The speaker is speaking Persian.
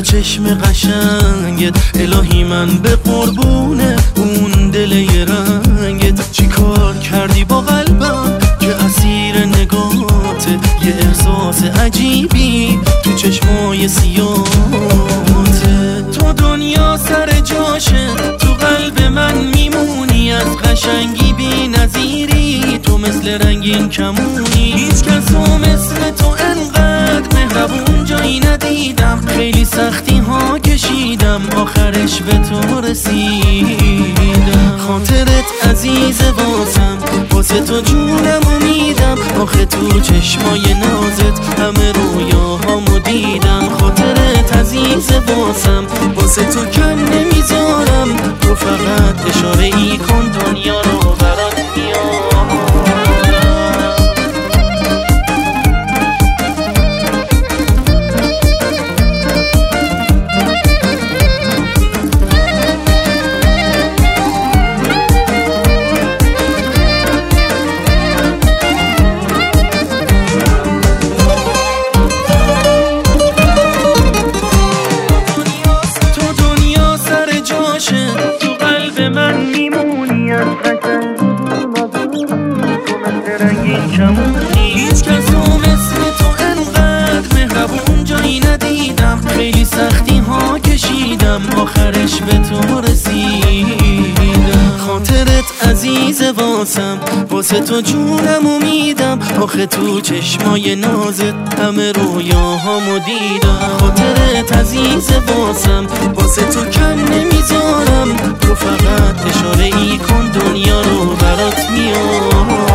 چشم قشنگت، الهی من به قربونه اون دل رنگت. چی کار کردی با قلبم که اسیر نگاته، یه احساس عجیبی تو چشمای سیاته. تو دنیا سر جاشه، تو قلب من میمونی، از قشنگی بی نظیری، تو مثل رنگین کمونی. هیچ کسو مثل تو انقدر مهربون جایی ندیدم، خیلی سختی ها کشیدم آخرش به تو رسیدم. خاطرت عزیز واسم، واسه تو جونمو میدم، آخه تو چشمای نازت همه رویاهامو دیدم. خاطرت عزیز واسم، واسه تو کم نمیذارم، تو فقط اشاره ای کن دنیا رو برات میام. تو قلب من میمونی، از هیچ کسو مثل تو انقدر مهربون جایی ندیدم، خیلی سختی ها کشیدم آخرش به تو رسیدم. خاطرت عزیز واسم، واسه تو جونمو میدم، آخه تو چشمای نازت همه رویاهامو دیدم. خاطرت عزیز واسم، واسه تو کم نمیذارم، تو فقط اشاره ای کن دنیا رو برات میام.